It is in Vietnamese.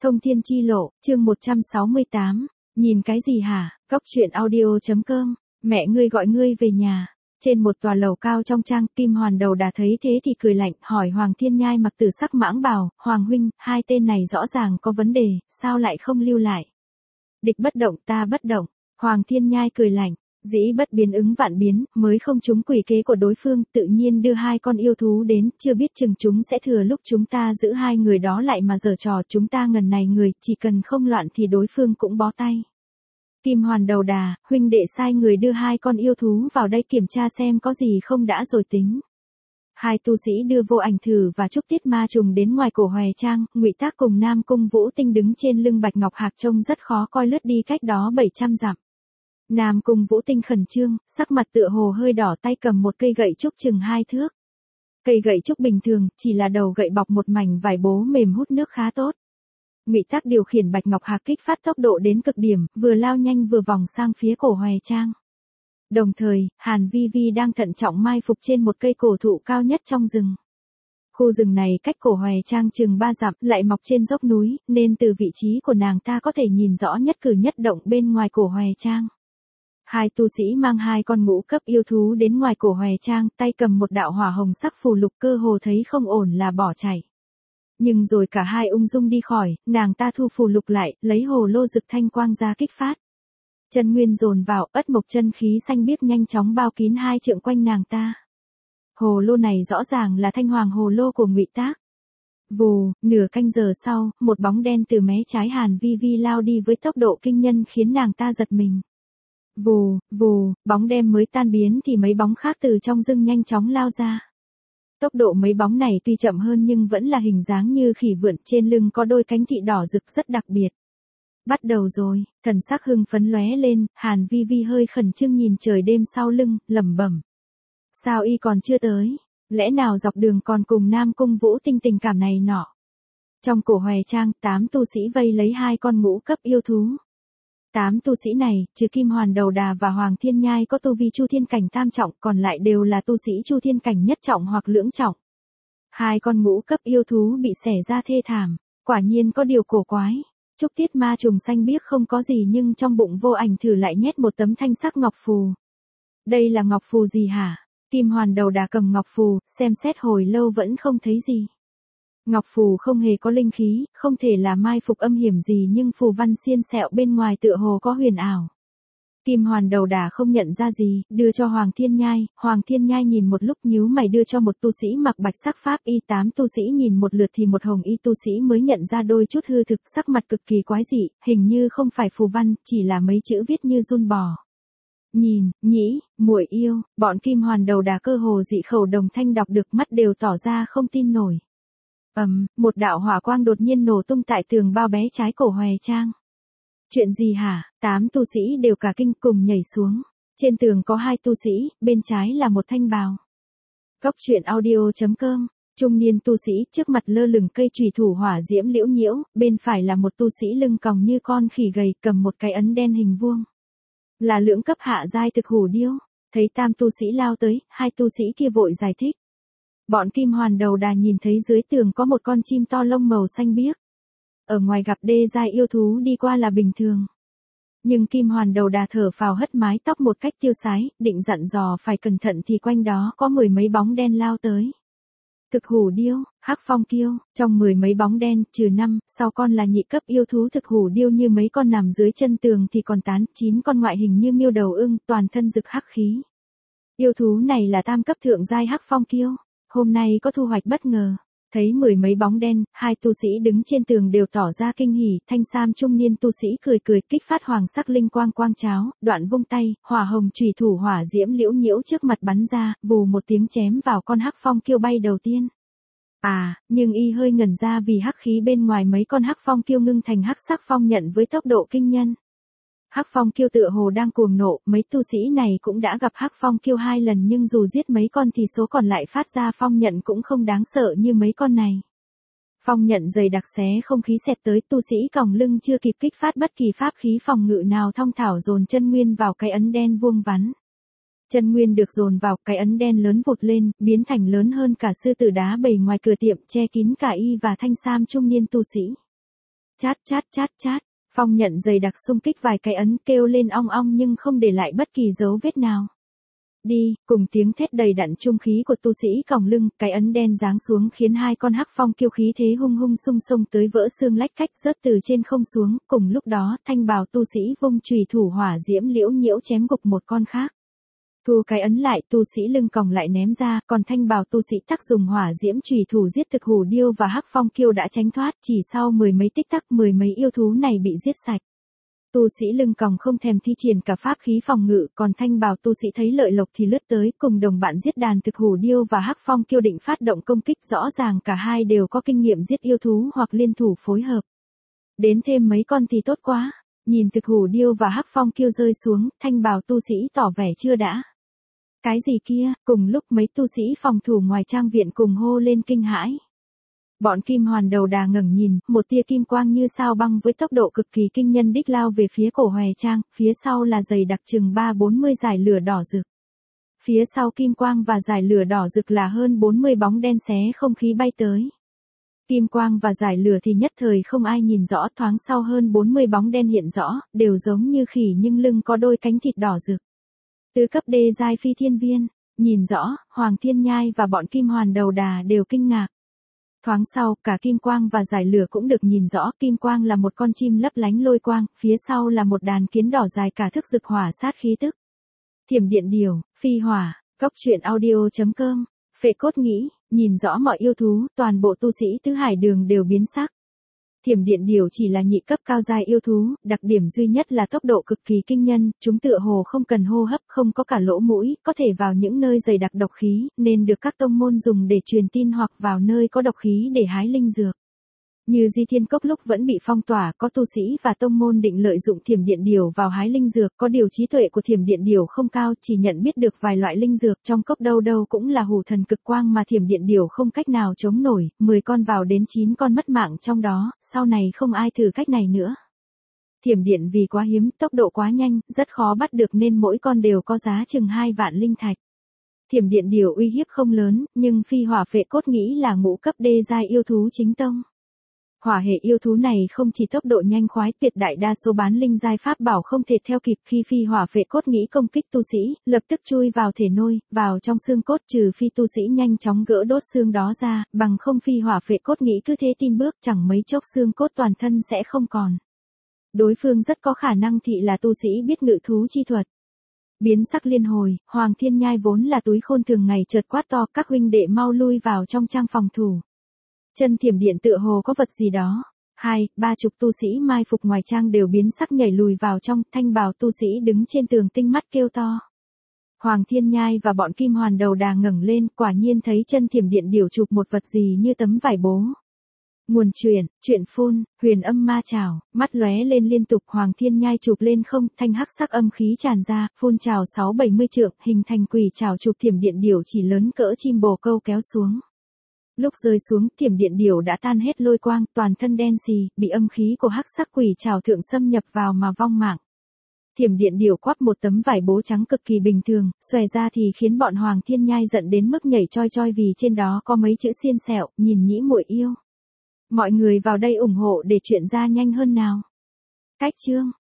Thông thiên chi lộ, chương 168, nhìn cái gì hả, Cóc truyện audio.com, mẹ ngươi gọi ngươi về nhà. Trên một tòa lầu cao trong trang, Kim Hoàn Đầu Đà thấy thế thì cười lạnh, hỏi Hoàng Thiên Nhai mặc tử sắc mãng bào, Hoàng huynh, hai tên này rõ ràng có vấn đề, sao lại không lưu lại? Địch bất động ta bất động, Hoàng Thiên Nhai cười lạnh, dĩ bất biến ứng vạn biến, mới không trúng quỷ kế của đối phương, tự nhiên đưa hai con yêu thú đến, chưa biết chừng chúng sẽ thừa lúc chúng ta giữ hai người đó lại mà giở trò, chúng ta ngần này người, chỉ cần không loạn thì đối phương cũng bó tay. Kim Hoàn Đầu Đà, huynh đệ sai người đưa hai con yêu thú vào đây kiểm tra xem có gì không đã rồi tính. Hai tu sĩ đưa Vô Ảnh Thử và Trúc Tiết Ma Trùng đến ngoài cổ Hòe Trang, Ngụy Tác cùng Nam Cung Vũ Tinh đứng trên lưng Bạch Ngọc Hạc trông rất khó coi lướt đi cách đó 700 dặm. Nam Cung Vũ Tinh khẩn trương, sắc mặt tựa hồ hơi đỏ, tay cầm một cây gậy trúc chừng 2 thước. Cây gậy trúc bình thường, chỉ là đầu gậy bọc một mảnh vải bố mềm hút nước khá tốt. Ngụy Tác điều khiển Bạch Ngọc Hạc kích phát tốc độ đến cực điểm, vừa lao nhanh vừa vòng sang phía cổ Hòe Trang. Đồng thời, Hàn Vi Vi đang thận trọng mai phục trên một cây cổ thụ cao nhất trong rừng. Khu rừng này cách cổ Hòe Trang chừng 3 dặm, lại mọc trên dốc núi, nên từ vị trí của nàng ta có thể nhìn rõ nhất cử nhất động bên ngoài cổ Hòe Trang. Hai tu sĩ mang hai con ngũ cấp yêu thú đến ngoài cổ Hòe Trang, tay cầm một đạo hỏa hồng sắc phù lục, cơ hồ thấy không ổn là bỏ chạy. Nhưng rồi cả hai ung dung đi khỏi, nàng ta thu phù lục lại, lấy hồ lô rực thanh quang ra kích phát. Chân nguyên dồn vào, ất mộc chân khí xanh biếc nhanh chóng bao kín 2 trượng quanh nàng ta. Hồ lô này rõ ràng là thanh hoàng hồ lô của Ngụy Tác. Vù, nửa canh giờ sau, một bóng đen từ mé trái Hàn Vi Vi lao đi với tốc độ kinh nhân khiến nàng ta giật mình. Vù, vù, bóng đêm mới tan biến thì mấy bóng khác từ trong rừng nhanh chóng lao ra. Tốc độ mấy bóng này tuy chậm hơn nhưng vẫn là hình dáng như khỉ vượn, trên lưng có đôi cánh thị đỏ rực rất đặc biệt. Bắt đầu rồi, thần sắc hưng phấn lóe lên, Hàn Vi Vi hơi khẩn trương nhìn trời đêm sau lưng, lẩm bẩm. Sao y còn chưa tới? Lẽ nào dọc đường còn cùng Nam Cung Vũ Tinh tình cảm này nọ? Trong cổ Hòe Trang, 8 tu sĩ vây lấy hai con ngũ cấp yêu thú. 8 tu sĩ này, trừ Kim Hoàn Đầu Đà và Hoàng Thiên Nhai có tu vi Chu Thiên cảnh tam trọng, còn lại đều là tu sĩ Chu Thiên cảnh nhất trọng hoặc lưỡng trọng. Hai con ngũ cấp yêu thú bị xẻ ra thê thảm, quả nhiên có điều cổ quái. Trúc Tiết Ma Trùng xanh biếc không có gì nhưng trong bụng Vô Ảnh Thử lại nhét một tấm thanh sắc ngọc phù. Đây là ngọc phù gì hả? Kim Hoàn Đầu Đà cầm ngọc phù, xem xét hồi lâu vẫn không thấy gì. Ngọc phù không hề có linh khí, không thể là mai phục âm hiểm gì nhưng phù văn xiên xẹo bên ngoài tựa hồ có huyền ảo. Kim Hoàn Đầu Đà không nhận ra gì, đưa cho Hoàng Thiên Nhai nhìn một lúc nhíu mày đưa cho một tu sĩ mặc bạch sắc pháp y. 8 tu sĩ nhìn một lượt thì một hồng y tu sĩ mới nhận ra đôi chút hư thực, sắc mặt cực kỳ quái dị, hình như không phải phù văn, chỉ là mấy chữ viết như giun bò. Nhìn, nhĩ, muội yêu, bọn Kim Hoàn Đầu Đà cơ hồ dị khẩu đồng thanh đọc được, mắt đều tỏ ra không tin nổi. Một đạo hỏa quang đột nhiên nổ tung tại tường bao bé trái cổ Hòe Trang. Chuyện gì hả? 8 tu sĩ đều cả kinh cùng nhảy xuống. Trên tường có 2 tu sĩ, bên trái là một thanh bào. Cóc truyện audio.com, trung niên tu sĩ, trước mặt lơ lửng cây chùy thủ hỏa diễm liễu nhiễu, bên phải là một tu sĩ lưng còng như con khỉ gầy, cầm một cái ấn đen hình vuông. Là lưỡng cấp hạ giai thực hủ điêu. Thấy tam tu sĩ lao tới, 2 tu sĩ kia vội giải thích. Bọn Kim Hoàn Đầu Đà nhìn thấy dưới tường có một con chim to lông màu xanh biếc. Ở ngoài gặp đê giai yêu thú đi qua là bình thường. Nhưng Kim Hoàn Đầu Đà thở phào hất mái tóc một cách tiêu sái, định dặn dò phải cẩn thận thì quanh đó có 10 mấy bóng đen lao tới. Thực hủ điêu, hắc phong kiêu, trong 10 mấy bóng đen, trừ 5, sau con là nhị cấp yêu thú thực hủ điêu như mấy con nằm dưới chân tường thì còn 9 con ngoại hình như miêu đầu ưng, toàn thân rực hắc khí. Yêu thú này là tam cấp thượng giai hắc phong kiêu. Hôm nay có thu hoạch bất ngờ. Thấy 10 mấy bóng đen, 2 tu sĩ đứng trên tường đều tỏ ra kinh hỉ, thanh sam trung niên tu sĩ cười cười kích phát hoàng sắc linh quang quang cháo, đoạn vung tay, hỏa hồng chùy thủ hỏa diễm liễu nhiễu trước mặt bắn ra, vù một tiếng chém vào con hắc phong kiêu bay đầu tiên. Nhưng y hơi ngẩn ra vì hắc khí bên ngoài mấy con hắc phong kiêu ngưng thành hắc sắc phong nhận với tốc độ kinh nhân. Hắc phong kiêu tựa hồ đang cuồng nộ, mấy tu sĩ này cũng đã gặp hắc phong kiêu 2 lần nhưng dù giết mấy con thì số còn lại phát ra phong nhận cũng không đáng sợ như mấy con này. Phong nhận dày đặc xé không khí xẹt tới, tu sĩ còng lưng chưa kịp kích phát bất kỳ pháp khí phòng ngự nào thong thảo dồn chân nguyên vào cái ấn đen vuông vắn. Chân nguyên được dồn vào, cái ấn đen lớn vụt lên, biến thành lớn hơn cả sư tử đá bầy ngoài cửa tiệm, che kín cả y và thanh sam trung niên tu sĩ. Chát chát chát chát, phong nhận dày đặc xung kích vài cái ấn kêu lên ong ong nhưng không để lại bất kỳ dấu vết nào. Đi, cùng tiếng thét đầy đặn trung khí của tu sĩ còng lưng, cái ấn đen giáng xuống khiến hai con hắc phong kiêu khí thế hung hung xung xông tới vỡ xương lách cách rớt từ trên không xuống, cùng lúc đó thanh bào tu sĩ vung chùy thủ hỏa diễm liễu nhiễu chém gục một con khác. Thu cái ấn lại, tu sĩ lưng còng lại ném ra, còn thanh bào tu sĩ tắc dùng hỏa diễm chùy thủ giết thực hủ điêu và hắc phong kiêu đã tránh thoát, chỉ sau mười mấy tích tắc mười mấy yêu thú này bị giết sạch. Tu sĩ lưng còng không thèm thi triển cả pháp khí phòng ngự, còn thanh bào tu sĩ thấy lợi lộc thì lướt tới cùng đồng bạn giết đàn thực hủ điêu và hắc phong kiêu định phát động công kích, rõ ràng cả hai đều có kinh nghiệm giết yêu thú hoặc liên thủ phối hợp. Đến thêm mấy con thì tốt quá, nhìn thực hủ điêu và hắc phong kiêu rơi xuống, thanh bào tu sĩ tỏ vẻ chưa đã. Cái gì kia, cùng lúc mấy tu sĩ phòng thủ ngoài trang viện cùng hô lên kinh hãi. Bọn kim hoàn đầu đà ngẩng nhìn, một tia kim quang như sao băng với tốc độ cực kỳ kinh nhân đích lao về phía cổ Hòe Trang, phía sau là dày đặc chừng 3-40 dải lửa đỏ rực. Phía sau kim quang và dải lửa đỏ rực là hơn 40 bóng đen xé không khí bay tới. Kim quang và dải lửa thì nhất thời không ai nhìn rõ, thoáng sau hơn 40 bóng đen hiện rõ, đều giống như khỉ nhưng lưng có đôi cánh thịt đỏ rực. Tứ cấp đê giai phi thiên viên, nhìn rõ, Hoàng Thiên Nhai và bọn kim hoàn đầu đà đều kinh ngạc. Thoáng sau, cả kim quang và dải lửa cũng được nhìn rõ, kim quang là một con chim lấp lánh lôi quang, phía sau là một đàn kiến đỏ dài cả thức rực hỏa sát khí tức. Thiểm điện điểu, phi hỏa, cốc truyện audio.com, phệ cốt nghĩ, nhìn rõ mọi yêu thú, toàn bộ tu sĩ tứ hải đường đều biến sắc. Thiểm điện điểu chỉ là nhị cấp cao giai yêu thú, đặc điểm duy nhất là tốc độ cực kỳ kinh nhân, chúng tựa hồ không cần hô hấp, không có cả lỗ mũi, có thể vào những nơi dày đặc độc khí, nên được các tông môn dùng để truyền tin hoặc vào nơi có độc khí để hái linh dược. Như Di Thiên Cốc lúc vẫn bị phong tỏa, có tu sĩ và tông môn định lợi dụng thiểm điện điểu vào hái linh dược, có điều trí tuệ của thiểm điện điểu không cao, chỉ nhận biết được vài loại linh dược, trong cốc đâu đâu cũng là hủ thần cực quang mà thiểm điện điểu không cách nào chống nổi, 10 con vào đến 9 con mất mạng trong đó, sau này không ai thử cách này nữa. Thiểm điện vì quá hiếm, tốc độ quá nhanh, rất khó bắt được nên mỗi con đều có giá chừng 2 vạn linh thạch. Thiểm điện điểu uy hiếp không lớn, nhưng phi hỏa phệ cốt nghĩ là ngũ cấp đê giai yêu thú chính tông. Hỏa hệ yêu thú này không chỉ tốc độ nhanh khoái, tuyệt đại đa số bán linh giai pháp bảo không thể theo kịp, khi phi hỏa phệ cốt nghĩ công kích tu sĩ, lập tức chui vào thể nôi, vào trong xương cốt, trừ phi tu sĩ nhanh chóng gỡ đốt xương đó ra, bằng không phi hỏa phệ cốt nghĩ cứ thế tin bước, chẳng mấy chốc xương cốt toàn thân sẽ không còn. Đối phương rất có khả năng thị là tu sĩ biết ngự thú chi thuật. Biến sắc liên hồi, Hoàng Thiên Nhai vốn là túi khôn thường ngày chợt quát to, các huynh đệ mau lui vào trong trang phòng thủ. Chân thiểm điện tựa hồ có vật gì đó. 2-30 tu sĩ mai phục ngoài trang đều biến sắc nhảy lùi vào trong, thanh bào tu sĩ đứng trên tường tinh mắt kêu to. Hoàng Thiên Nhai và bọn kim hoàn đầu đà ngẩng lên, quả nhiên thấy chân thiểm điện điểu chụp một vật gì như tấm vải bố. Nguồn truyện phun, huyền âm ma trảo, mắt lóe lên liên tục, Hoàng Thiên Nhai chụp lên không, thanh hắc sắc âm khí tràn ra, phun trào 6-70 trượng, hình thành quỷ trảo chụp thiểm điện điểu chỉ lớn cỡ chim bồ câu kéo xuống. Lúc rơi xuống, thiểm điện điểu đã tan hết lôi quang, toàn thân đen xì, bị âm khí của hắc sắc quỷ trảo thượng xâm nhập vào mà vong mạng. Thiểm điện điểu quắp một tấm vải bố trắng cực kỳ bình thường, xòe ra thì khiến bọn Hoàng Thiên Nhai giận đến mức nhảy choi choi vì trên đó có mấy chữ xiên xẹo, nhìn nhĩ muội yêu. Mọi người vào đây ủng hộ để chuyện ra nhanh hơn nào. Cách chương